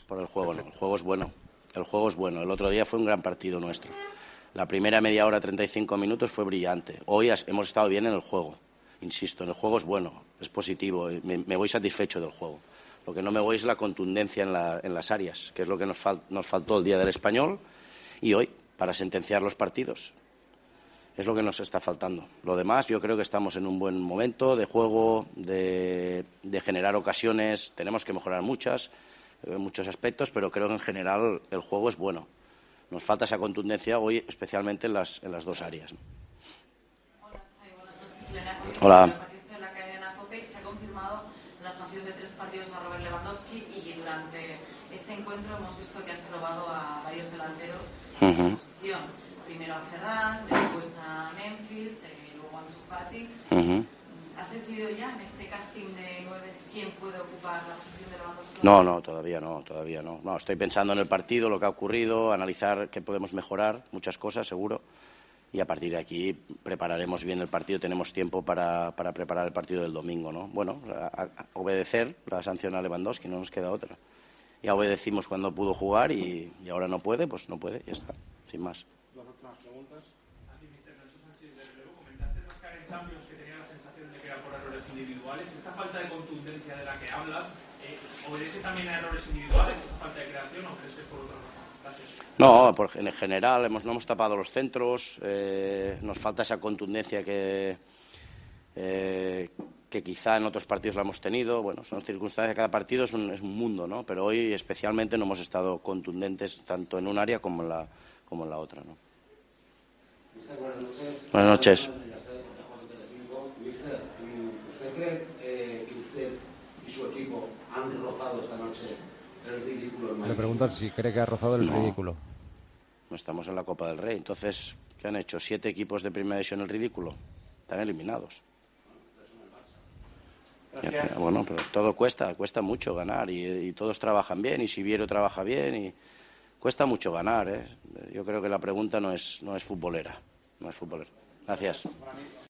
por el juego, no. El juego es bueno. El juego es bueno. El otro día fue un gran partido nuestro. La primera media hora, 35 minutos, fue brillante. Hoy hemos estado bien en el juego. Insisto, el juego es bueno, es positivo. Me voy satisfecho del juego. Lo que no me voy es la contundencia en las áreas, que es lo que nos faltó el día del Español y hoy, para sentenciar los partidos. Es lo que nos está faltando. Lo demás, yo creo que estamos en un buen momento de juego, de generar ocasiones. Tenemos que mejorar muchos aspectos, pero creo que en general el juego es bueno. Nos falta esa contundencia hoy, especialmente en las dos áreas. Hola, Xavi, buenas noches. Elena Cruz, Hola. de la cadena COPE. Se ha confirmado la sanción de 3 partidos a Robert Lewandowski y durante este encuentro hemos visto que has probado a varios delanteros en su posición. Primero a Ferran, después a Memphis, luego a Ansu Fati. ¿Has decidido ya en este casting de 9 quién puede ocupar la posición de Lewandowski? No, todavía no. No, estoy pensando en el partido, lo que ha ocurrido, analizar qué podemos mejorar, muchas cosas seguro, y a partir de aquí prepararemos bien el partido. Tenemos tiempo para preparar el partido del domingo, ¿no? Bueno, obedecer la sanción a Lewandowski, no nos queda otra. Ya obedecimos cuando pudo jugar y ahora no puede, pues no puede, ya está, sin más. Dos últimas preguntas. Así, Mr. Nelson Sánchez de Relevo, comentaste tras caer en Champions que tenía la sensación de que era por errores individuales. ¿Esta falta de contundencia de la que hablas obedece también a errores individuales, esa falta de creación, o crees que es por otra razón? Gracias. No, en general no hemos tapado los centros, nos falta esa contundencia que quizá en otros partidos la hemos tenido. Bueno, son circunstancias, cada partido es un mundo, ¿no? Pero hoy especialmente no hemos estado contundentes tanto en un área como en la otra, ¿no? Buenas noches. Buenas noches. Mister, ¿usted cree que usted y su equipo han rozado esta noche el ridículo? Le preguntan si cree que ha rozado el ridículo. No estamos en la Copa del Rey. Entonces, ¿qué han hecho? 7 equipos de primera división el ridículo. Están eliminados. Gracias. Bueno, pero todo cuesta mucho ganar y todos trabajan bien y Siviero trabaja bien y cuesta mucho ganar, ¿eh? Yo creo que la pregunta no es futbolera. Gracias.